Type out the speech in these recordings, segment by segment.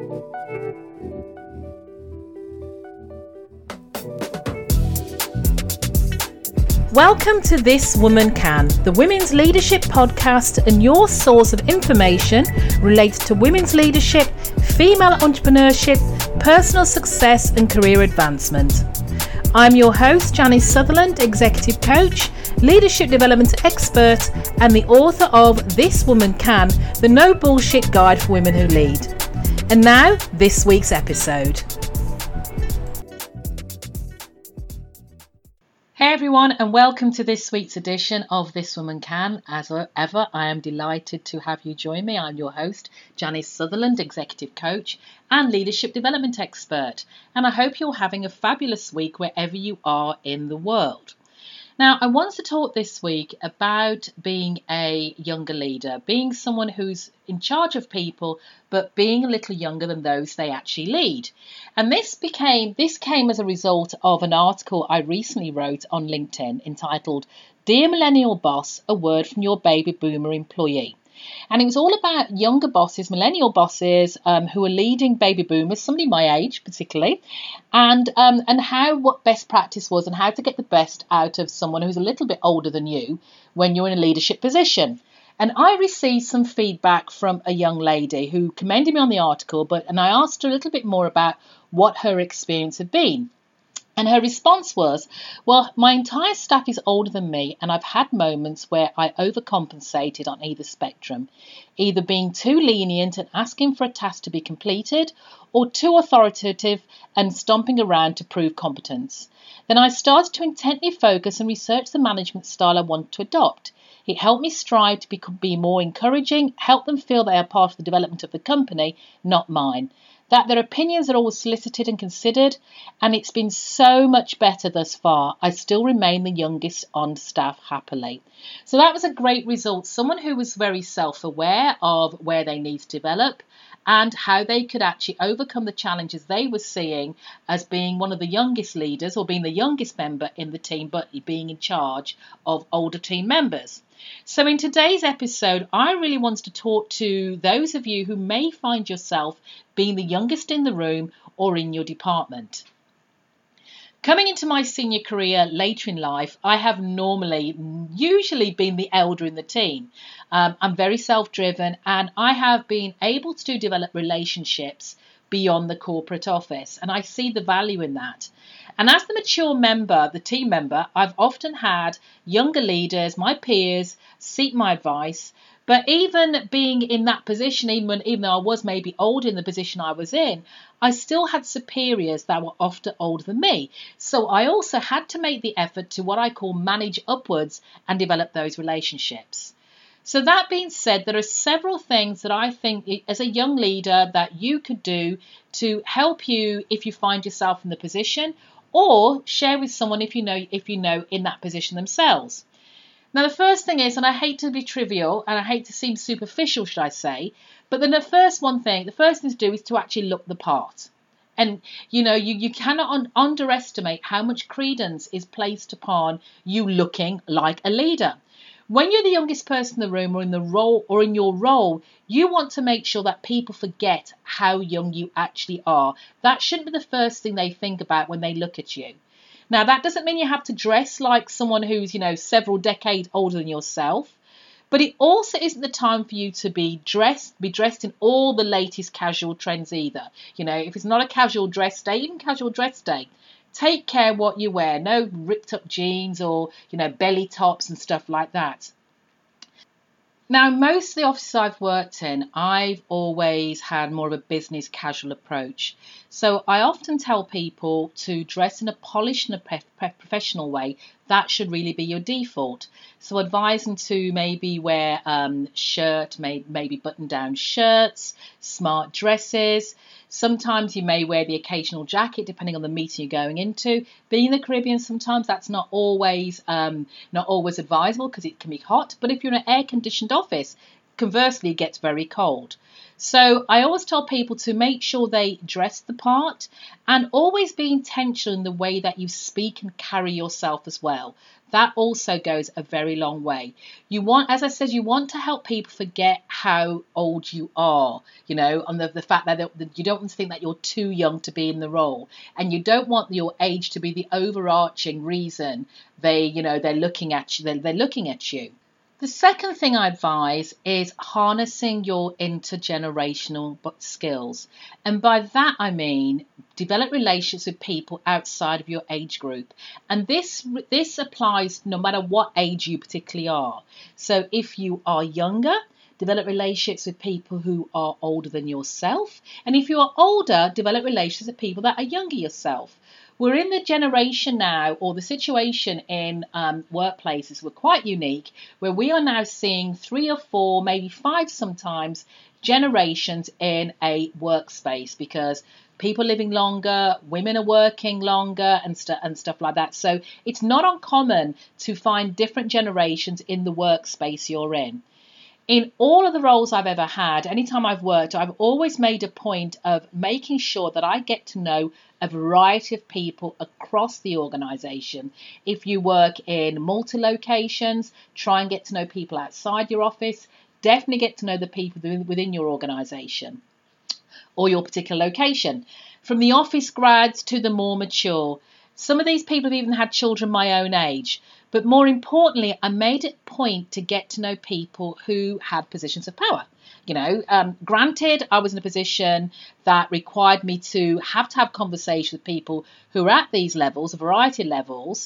Welcome to This Woman Can, the Women's Leadership Podcast and your source of information related to women's leadership, female entrepreneurship, personal success and career advancement. I'm your host, Janice Sutherland, Executive Coach, Leadership Development Expert and the author of This Woman Can, the No Bullshit Guide for Women Who Lead. And now, this week's episode. Hey everyone, and welcome to this week's edition of This Woman Can. As ever, I am delighted to have you join me. I'm your host, Janice Sutherland, Executive Coach and Leadership Development Expert. And I hope you're having a fabulous week wherever you are in the world. Now, I want to talk this week about being a younger leader, being someone who's in charge of people, but being a little younger than those they actually lead. And this came as a result of an article I recently wrote on LinkedIn entitled, Dear Millennial Boss, a Word from Your Baby Boomer Employee. And it was all about younger bosses, millennial bosses who are leading baby boomers, somebody my age particularly, and what best practice was and how to get the best out of someone who's a little bit older than you when you're in a leadership position. And I received some feedback from a young lady who commended me on the article, and I asked her a little bit more about what her experience had been. And her response was, well, my entire staff is older than me and I've had moments where I overcompensated on either spectrum, either being too lenient and asking for a task to be completed or too authoritative and stomping around to prove competence. Then I started to intently focus and research the management style I want to adopt. It helped me strive to be more encouraging, help them feel they are part of the development of the company, not mine. That their opinions are always solicited and considered, and it's been so much better thus far. I still remain the youngest on staff happily. So that was a great result. Someone who was very self-aware of where they need to develop and how they could actually overcome the challenges they were seeing as being one of the youngest leaders or being the youngest member in the team, but being in charge of older team members. So in today's episode, I really wanted to talk to those of you who may find yourself being the youngest in the room or in your department. Coming into my senior career later in life, I have usually been the elder in the team. I'm very self-driven and I have been able to develop relationships beyond the corporate office, and I see the value in that. And as the mature member, the team member, I've often had younger leaders, my peers, seek my advice. But even being in that position, even though I was maybe older in the position I was in, I still had superiors that were often older than me. So I also had to make the effort to what I call manage upwards and develop those relationships. So that being said, there are several things that I think as a young leader that you could do to help you if you find yourself in the position, or share with someone if you know in that position themselves. Now, the first thing is, and I hate to be trivial and I hate to seem superficial, should I say, but then the first thing to do is to actually look the part. And, you cannot underestimate how much credence is placed upon you looking like a leader. When you're the youngest person in the room or in your role, you want to make sure that people forget how young you actually are. That shouldn't be the first thing they think about when they look at you. Now, that doesn't mean you have to dress like someone who's, several decades older than yourself. But it also isn't the time for you to be dressed in all the latest casual trends either. If it's not a casual dress day, even casual dress day, take care what you wear. No ripped up jeans or, belly tops and stuff like that. Now, most of the offices I've worked in, I've always had more of a business casual approach. So I often tell people to dress in a polished and a professional way. That should really be your default. So advise them to maybe wear maybe button-down shirts, smart dresses. Sometimes you may wear the occasional jacket, depending on the meeting you're going into. Being in the Caribbean, sometimes that's not always advisable because it can be hot. But if you're in an air-conditioned office, conversely, it gets very cold. So I always tell people to make sure they dress the part and always be intentional in the way that you speak and carry yourself as well. That also goes a very long way. You want, as I said, you want to help people forget how old you are, and the fact that you don't want to think that you're too young to be in the role. And you don't want your age to be the overarching reason they're looking at you. They're looking at you. The second thing I advise is harnessing your intergenerational skills. And by that I mean develop relationships with people outside of your age group. And this applies no matter what age you particularly are. So if you are younger, develop relationships with people who are older than yourself. And if you are older, develop relationships with people that are younger yourself. We're in the generation now, or the situation in workplaces, we're quite unique, where we are now seeing 3 or 4, maybe 5 sometimes, generations in a workspace, because people are living longer, women are working longer, and stuff like that. So it's not uncommon to find different generations in the workspace you're in. In all of the roles I've ever had, anytime I've worked, I've always made a point of making sure that I get to know a variety of people across the organisation. If you work in multi-locations, try and get to know people outside your office. Definitely get to know the people within your organisation or your particular location. From the office grads to the more mature. Some of these people have even had children my own age. But more importantly, I made it a point to get to know people who had positions of power. Granted, I was in a position that required me to have conversations with people who are at these levels, a variety of levels,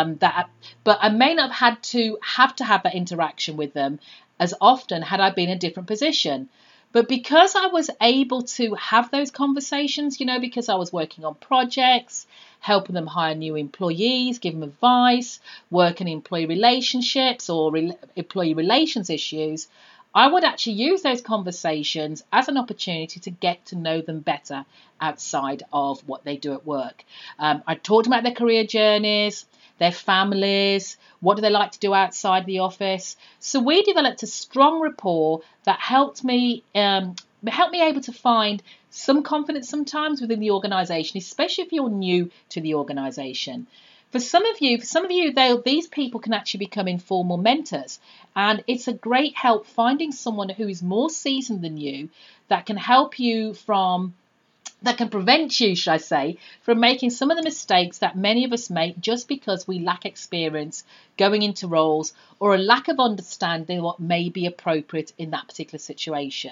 but I may not have had to have that interaction with them as often had I been in a different position. But because I was able to have those conversations, because I was working on projects, helping them hire new employees, give them advice, work in employee relationships or employee relations issues, I would actually use those conversations as an opportunity to get to know them better outside of what they do at work. I talked about their career journeys, their families, what do they like to do outside the office. So we developed a strong rapport that helped me able to find some confidence sometimes within the organisation, especially if you're new to the organisation. For some of you, these people can actually become informal mentors, and it's a great help finding someone who is more seasoned than you that can help you that can prevent you, should I say, from making some of the mistakes that many of us make just because we lack experience going into roles or a lack of understanding what may be appropriate in that particular situation.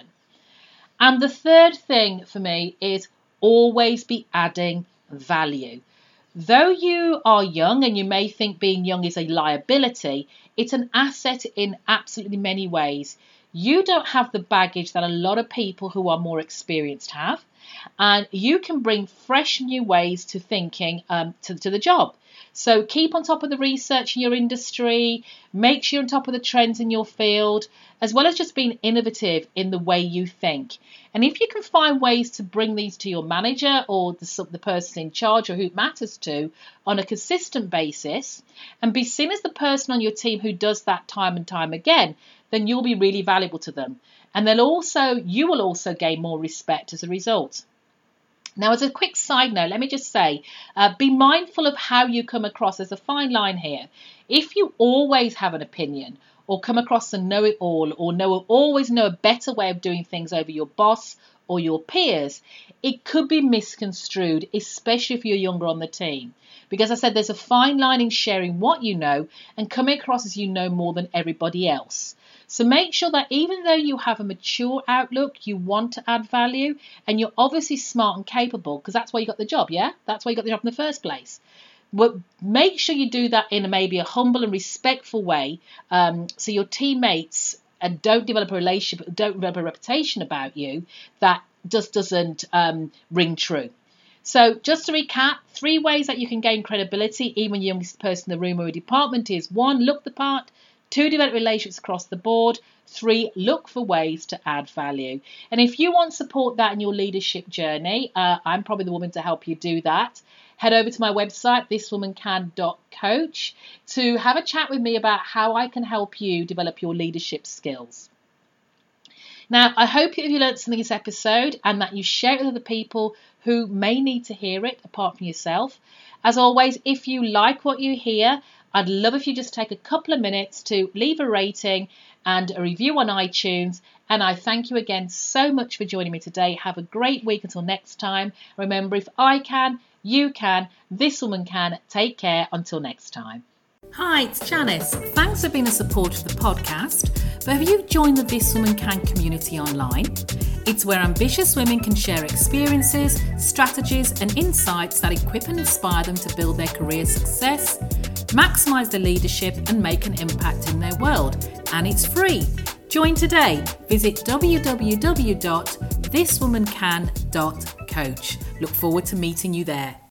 And the third thing for me is always be adding value. Though you are young and you may think being young is a liability, it's an asset in absolutely many ways. You don't have the baggage that a lot of people who are more experienced have, and you can bring fresh new ways to thinking to the job. So keep on top of the research in your industry, make sure you're on top of the trends in your field, as well as just being innovative in the way you think. And if you can find ways to bring these to your manager or the person in charge or who it matters to on a consistent basis and be seen as the person on your team who does that time and time again, then you'll be really valuable to them. And you will also gain more respect as a result. Now, as a quick side note, let me just say, be mindful of how you come across. There's a fine line here. If you always have an opinion or come across a know-it-all or always know a better way of doing things over your boss or your peers, it could be misconstrued, especially if you're younger on the team. Because I said there's a fine line in sharing what you know and coming across as you know more than everybody else. So make sure that even though you have a mature outlook, you want to add value and you're obviously smart and capable because that's why you got the job, yeah? That's why you got the job in the first place. But make sure you do that in maybe a humble and respectful way so your teammates don't develop a relationship, don't develop a reputation about you that just doesn't ring true. So just to recap, 3 ways that you can gain credibility, even the youngest person in the room or a department is 1, look the part. 2, develop relationships across the board. 3, look for ways to add value. And if you want support that in your leadership journey, I'm probably the woman to help you do that. Head over to my website, thiswomancan.coach, to have a chat with me about how I can help you develop your leadership skills. Now, I hope that you learned something this episode and that you share it with other people who may need to hear it apart from yourself. As always, if you like what you hear, I'd love if you just take a couple of minutes to leave a rating and a review on iTunes. And I thank you again so much for joining me today. Have a great week until next time. Remember, if I can, you can, this woman can. Take care until next time. Hi, it's Janice. Thanks for being a supporter of the podcast. But have you joined the This Woman Can community online? It's where ambitious women can share experiences, strategies and insights that equip and inspire them to build their career success, maximise their leadership and make an impact in their world. And it's free. Join today. Visit www.thiswomancan.coach. Look forward to meeting you there.